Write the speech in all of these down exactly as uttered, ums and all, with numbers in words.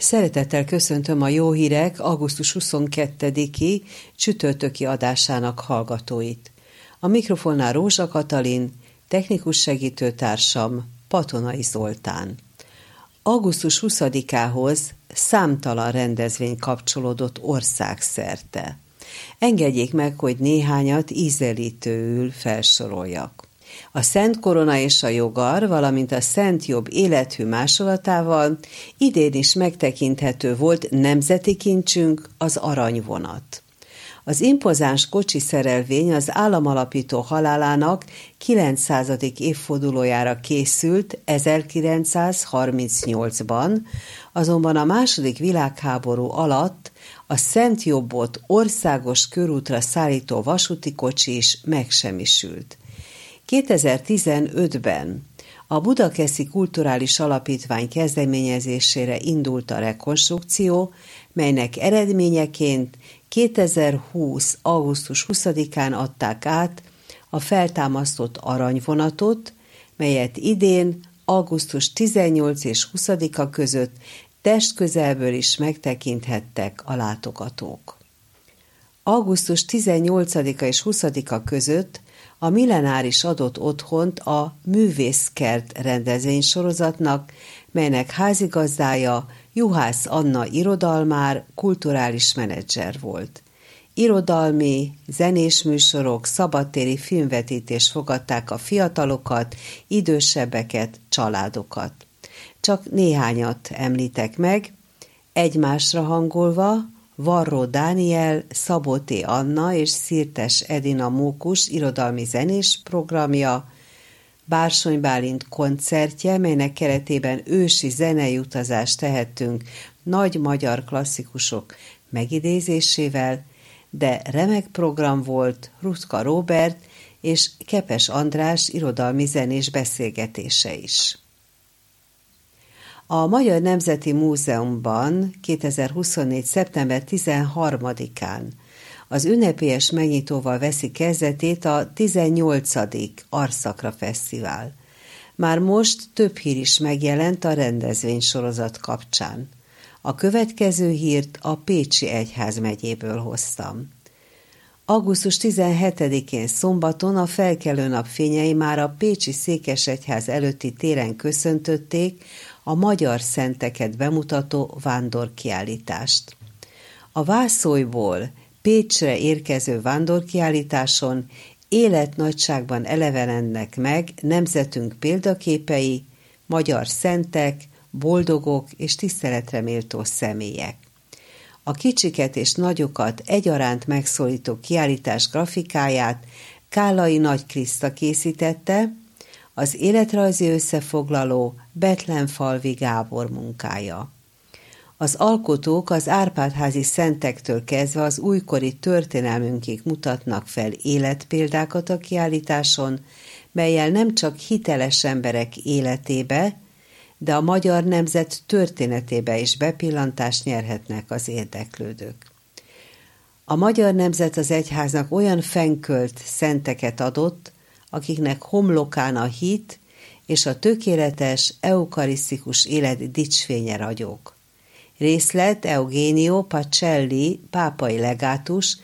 Szeretettel köszöntöm a Jó Hírek augusztus huszonkettediki csütörtöki adásának hallgatóit. A mikrofonnál Rózsa Katalin, technikus segítőtársam Patonai Zoltán. augusztus huszadikához számtalan rendezvény kapcsolódott országszerte. Engedjék meg, hogy néhányat ízelítőül felsoroljak. A Szent Korona és a Jogar, valamint a Szent Jobb élethű másolatával idén is megtekinthető volt nemzeti kincsünk, az aranyvonat. Az impozáns kocsiszerelvény az államalapító halálának kilencszázadik évfordulójára készült ezerkilencszázharmincnyolcban, azonban a második világháború alatt a Szent Jobbot országos körútra szállító vasúti kocsi is megsemmisült. kétezer-tizenötben a Budakeszi Kulturális Alapítvány kezdeményezésére indult a rekonstrukció, melynek eredményeként kétezer-húsz. augusztus huszadikán adták át a feltámasztott aranyvonatot, melyet idén augusztus tizennyolcadika és huszadika között testközelből is megtekinthettek a látogatók. augusztus tizennyolcadika és huszadika között a Millenáris adott otthont a Művészkert rendezvénysorozatnak, melynek házigazdája Juhász Anna irodalmár, kulturális menedzser volt. Irodalmi, zenés műsorok, szabadtéri filmvetítés fogadták a fiatalokat, idősebbeket, családokat. Csak néhányat említek meg, egymásra hangolva Varró Dániel, Szabó T. Anna és Szirtes Edina Mókus irodalmi zenés programja, Bársony Bálint koncertje, melynek keretében ősi zenei utazást tehettünk nagy magyar klasszikusok megidézésével, de remek program volt Rutka Róbert és Kepes András irodalmi zenés beszélgetése is. A Magyar Nemzeti Múzeumban kétezer-huszonnégy. szeptember tizenharmadikán az ünnepélyes megnyitóval veszi kezdetét a tizennyolcadik Arszakra Fesztivál. Már most több hír is megjelent a rendezvénysorozat kapcsán. A következő hírt a Pécsi Egyházmegyéből hoztam. augusztus tizenhetedikén szombaton a felkelő napfényei már a pécsi székesegyház előtti téren köszöntötték a magyar szenteket bemutató vándorkiállítást. A Vászólyból Pécsre érkező vándorkiállításon életnagyságban elevenednek meg nemzetünk példaképei, magyar szentek, boldogok és tiszteletre méltó személyek. A kicsiket és nagyokat egyaránt megszólító kiállítás grafikáját Kállai Nagy Kriszta készítette, az életrajzi összefoglaló Betlenfalvi Gábor munkája. Az alkotók az Árpád-házi szentektől kezdve az újkori történelmünkig mutatnak fel életpéldákat a kiállításon, mellyel nem csak hiteles emberek életébe, de a magyar nemzet történetébe is bepillantást nyerhetnek az érdeklődők. A magyar nemzet az egyháznak olyan fennkölt szenteket adott, akiknek homlokán a hit és a tökéletes, eukarisztikus élet dicsfénye ragyog. Részlet Eugenio Pacelli, pápai legátus,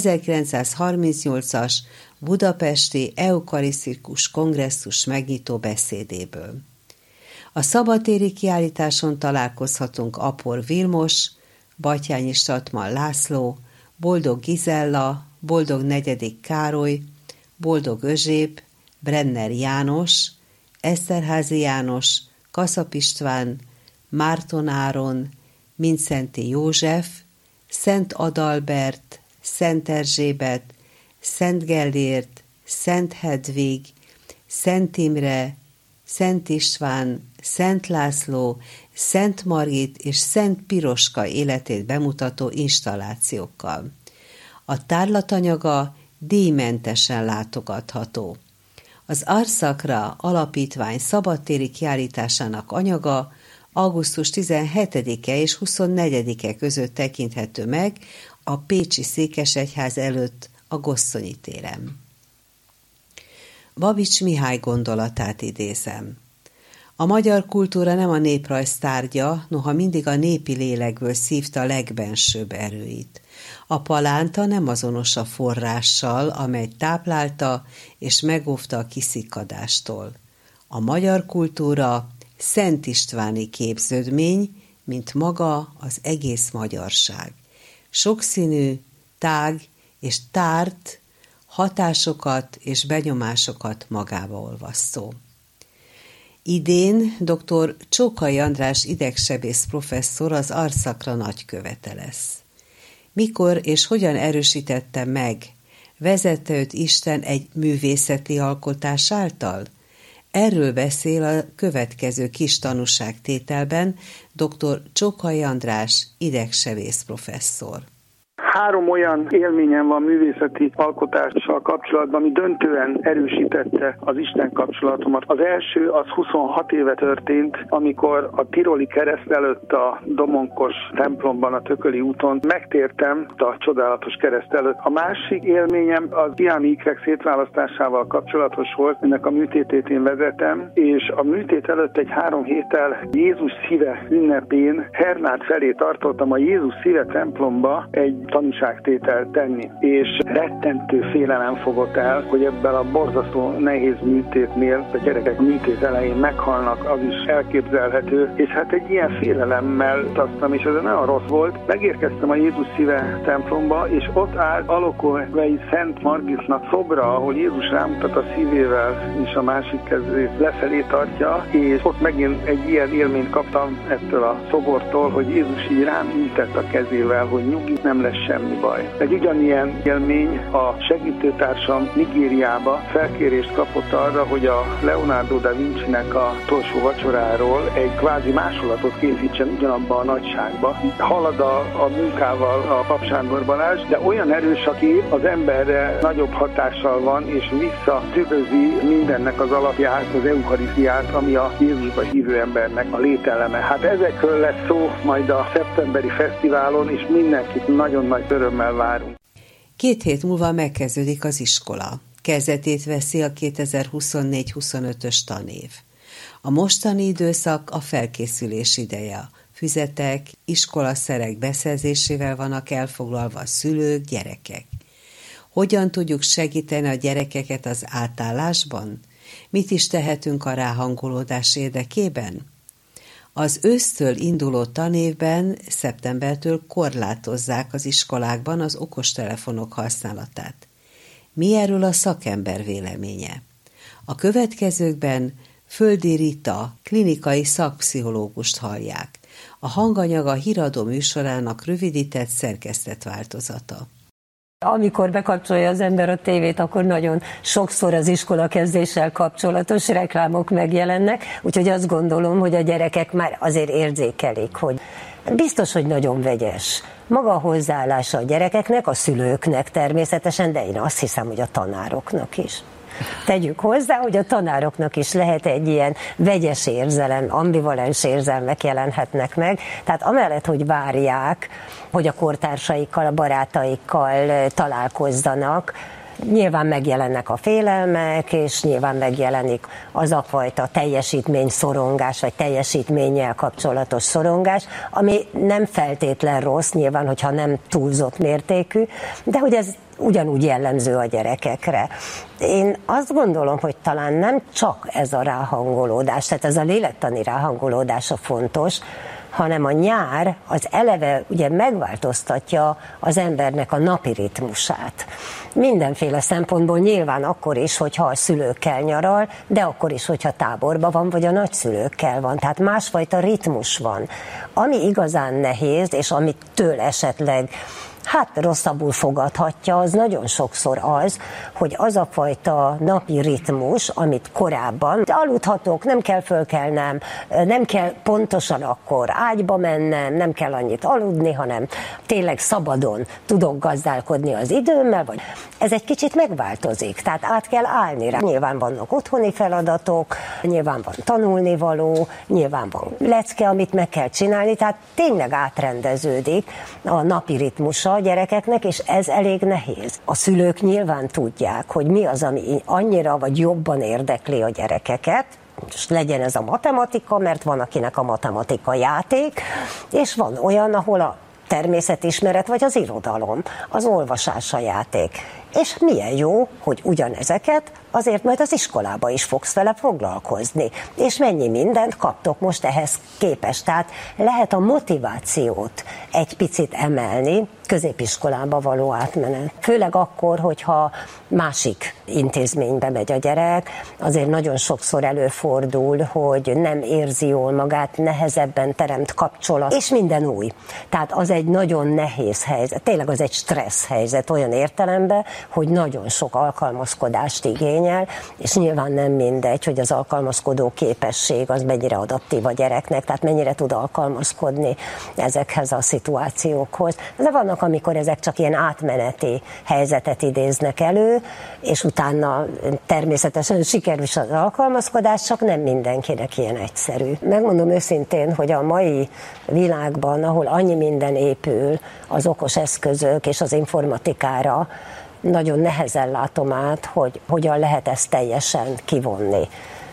ezerkilencszázharmincnyolcas budapesti eukarisztikus kongresszus megnyitó beszédéből. A szabadtéri kiállításon találkozhatunk Apor Vilmos, Batthyányi Statman László, Boldog Gizella, Boldog negyedik Károly, Boldog Özsép, Brenner János, Eszterházy János, Kaszap István, Márton Áron, Mindszenty József, Szent Adalbert, Szent Erzsébet, Szent Gellért, Szent Hedvig, Szent Imre, Szent István, Szent László, Szent Margit és Szent Piroska életét bemutató installációkkal. A tárlatanyaga díjmentesen látogatható. Az Arszakra Alapítvány szabadtéri kiállításának anyaga augusztus tizenhetedike és huszonnegyedike között tekinthető meg a pécsi székesegyház előtt a Gosszonyi téren. Babics Mihály gondolatát idézem. A magyar kultúra nem a néprajz tárgya, noha mindig a népi lélekből szívta legbensőbb erőit. A palánta nem azonos a forrással, amely táplálta és megóvta a kiszikadástól. A magyar kultúra Szent Istváni képződmény, mint maga az egész magyarság. Sokszínű, tág és tárt hatásokat és benyomásokat magába olvasztó. Idén dr. Csókai András idegsebész professzor az arszakra nagykövete lesz. Mikor és hogyan erősítette meg, vezette őt Isten egy művészeti alkotás által? Erről beszél a következő kis tanúságtételben dr. Csókai András idegsebész professzor. Három olyan élményem van művészeti alkotással kapcsolatban, ami döntően erősítette az Isten kapcsolatomat. Az első az huszonhat éve történt, amikor a tiroli kereszt előtt a Domonkos templomban, a Tököli úton megtértem a csodálatos kereszt előtt. A másik élményem az iámi ikrek szétválasztásával kapcsolatos volt, ennek a műtétét én vezetem, és a műtét előtt egy három héttel Jézus szíve ünnepén Hernát felé tartottam a Jézus szíve templomba egy tanúságtételt tenni, és rettentő félelem fogott el, hogy ebben a borzasztó nehéz műtétnél a gyerekek műtét elején meghalnak, az is elképzelhető, és hát egy ilyen félelemmel utaztam, és ez nagyon rossz volt. Megérkeztem a Jézus szíve templomba, és ott állt Alokóvei Szent Margitnak szobra, ahol Jézus rámutat a szívével, és a másik kezét lefelé tartja, és ott megint egy ilyen élményt kaptam ettől a szobortól, hogy Jézus így rám intett a kezével, hogy nyugi, nem lesz semmi baj. Egy ugyanilyen élmény, a segítőtársam Nigériába felkérést kapott arra, hogy a Leonardo da Vinci-nek a utolsó vacsoráról egy kvázi másolatot készítsen ugyanabban a nagyságba. Halad a, a munkával a Pap Sándor Balázs, de olyan erős, aki az emberre nagyobb hatással van, és visszatükrözi mindennek az alapját, az eucharisztiát, ami a Jézusba hívő embernek a lételeme. Hát ezekről lesz szó majd a szeptemberi fesztiválon, és mindenkit nagyon nagy örömmel várunk. Két hét múlva megkezdődik az iskola. Kezdetét veszi a kétezer-huszonnégy huszonötös tanév. A mostani időszak a felkészülés ideje. Füzetek, iskolaszerek beszerzésével vannak elfoglalva a szülők, gyerekek. Hogyan tudjuk segíteni a gyerekeket az átállásban? Mit is tehetünk a ráhangolódás érdekében? Az ősztől induló tanévben szeptembertől korlátozzák az iskolákban az okostelefonok használatát. Mi erről a szakember véleménye? A következőkben Földi Rita, klinikai szakpszichológust hallják. A hanganyag a Híradó műsorának rövidített szerkesztett változata. Amikor bekapcsolja az ember a tévét, akkor nagyon sokszor az iskolakezdéssel kapcsolatos reklámok megjelennek, úgyhogy azt gondolom, hogy a gyerekek már azért érzékelik, hogy biztos, hogy nagyon vegyes. Maga a hozzáállása a gyerekeknek, a szülőknek természetesen, de én azt hiszem, hogy a tanároknak is. Tegyük hozzá, hogy a tanároknak is lehet egy ilyen vegyes érzelem, ambivalens érzelmek jelenhetnek meg. Tehát amellett, hogy várják, hogy a kortársaikkal, a barátaikkal találkozzanak, nyilván megjelennek a félelmek, és nyilván megjelenik az a fajta teljesítmény szorongás, vagy teljesítménnyel kapcsolatos szorongás, ami nem feltétlen rossz, nyilván, hogyha nem túlzott mértékű, de hogy ez ugyanúgy jellemző a gyerekekre. Én azt gondolom, hogy talán nem csak ez a ráhangolódás, tehát ez a lélektani ráhangolódás a fontos, hanem a nyár az eleve ugye megváltoztatja az embernek a napi ritmusát. Mindenféle szempontból nyilván akkor is, hogyha a szülőkkel nyaral, de akkor is, hogyha táborban van, vagy a nagyszülőkkel van. Tehát másfajta ritmus van. Ami igazán nehéz, és amitől esetleg hát rosszabbul fogadhatja, az nagyon sokszor az, hogy az a fajta napi ritmus, amit korábban aludhatok, nem kell fölkelnem, nem kell pontosan akkor ágyba mennem, nem kell annyit aludni, hanem tényleg szabadon tudok gazdálkodni az időmmel, vagy ez egy kicsit megváltozik, tehát át kell állni rá. Nyilván vannak otthoni feladatok, nyilván van tanulnivaló, nyilván van lecke, amit meg kell csinálni, tehát tényleg átrendeződik a napi ritmusa a gyerekeknek, és ez elég nehéz. A szülők nyilván tudják, hogy mi az, ami annyira vagy jobban érdekli a gyerekeket, most legyen ez a matematika, mert van akinek a matematika játék, és van olyan, ahol a természetismeret vagy az irodalom, az olvasás a játék. És milyen jó, hogy ugyanezeket azért majd az iskolába is fogsz vele foglalkozni. És mennyi mindent kaptok most ehhez képest. Tehát lehet a motivációt egy picit emelni, középiskolába való átmenet. Főleg akkor, hogyha másik intézménybe megy a gyerek, azért nagyon sokszor előfordul, hogy nem érzi jól magát, nehezebben teremt kapcsolat, és minden új. Tehát az egy nagyon nehéz helyzet, tényleg az egy stressz helyzet olyan értelemben, hogy nagyon sok alkalmazkodást igényel, és nyilván nem mindegy, hogy az alkalmazkodó képesség az mennyire adaptív a gyereknek, tehát mennyire tud alkalmazkodni ezekhez a szituációkhoz. De vannak, amikor ezek csak ilyen átmeneti helyzetet idéznek elő, és utána természetesen sikerül is az alkalmazkodás, csak nem mindenkinek ilyen egyszerű. Megmondom őszintén, hogy a mai világban, ahol annyi minden épül az okos eszközök és az informatikára, nagyon nehezen látom át, hogy hogyan lehet ezt teljesen kivonni.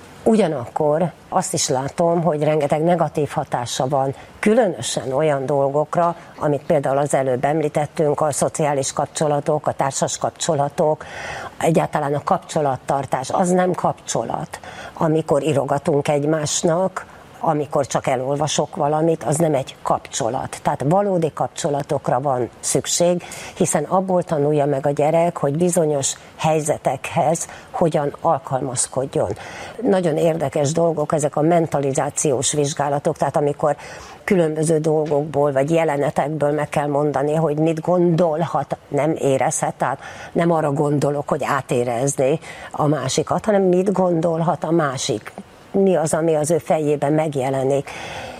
Ugyanakkor azt is látom, hogy rengeteg negatív hatása van, különösen olyan dolgokra, amit például az előbb említettünk, a szociális kapcsolatok, a társas kapcsolatok, egyáltalán a kapcsolattartás, az nem kapcsolat. Amikor írogatunk egymásnak, amikor csak elolvasok valamit, az nem egy kapcsolat. Tehát valódi kapcsolatokra van szükség, hiszen abból tanulja meg a gyerek, hogy bizonyos helyzetekhez hogyan alkalmazkodjon. Nagyon érdekes dolgok ezek a mentalizációs vizsgálatok, tehát amikor különböző dolgokból vagy jelenetekből meg kell mondani, hogy mit gondolhat, nem érezhet, tehát nem arra gondolok, hogy átérezni a másikat, hanem mit gondolhat a másik. Mi az, ami az ő fejében megjelenik,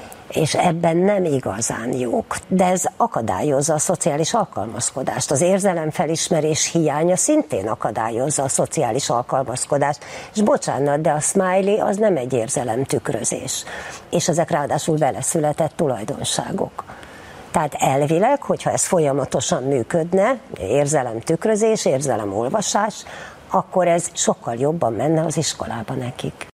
és ebben nem igazán jók. De ez akadályozza a szociális alkalmazkodást. Az érzelemfelismerés hiánya szintén akadályozza a szociális alkalmazkodást. És bocsánat, de a smiley az nem egy érzelemtükrözés. És ezek ráadásul vele született tulajdonságok. Tehát elvileg, hogyha ez folyamatosan működne, érzelemtükrözés, érzelemolvasás, akkor ez sokkal jobban menne az iskolába nekik.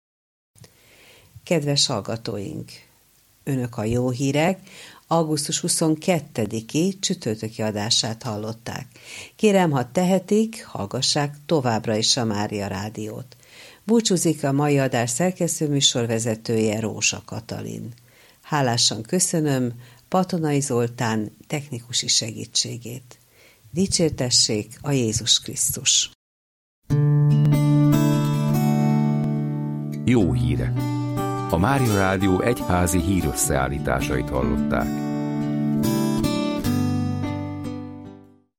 Kedves hallgatóink! Önök a Jó Hírek augusztus huszonkettediki csütörtöki adását hallották. Kérem, ha tehetik, hallgassák továbbra is a Mária Rádiót. Búcsúzik a mai adás szerkesztő műsorvezetője, Rózsa Katalin. Hálásan köszönöm Patonai Zoltán technikusi segítségét. Dicsértessék a Jézus Krisztus! Jó hírek! A Mária Rádió egyházi hírösszeállításait hallották.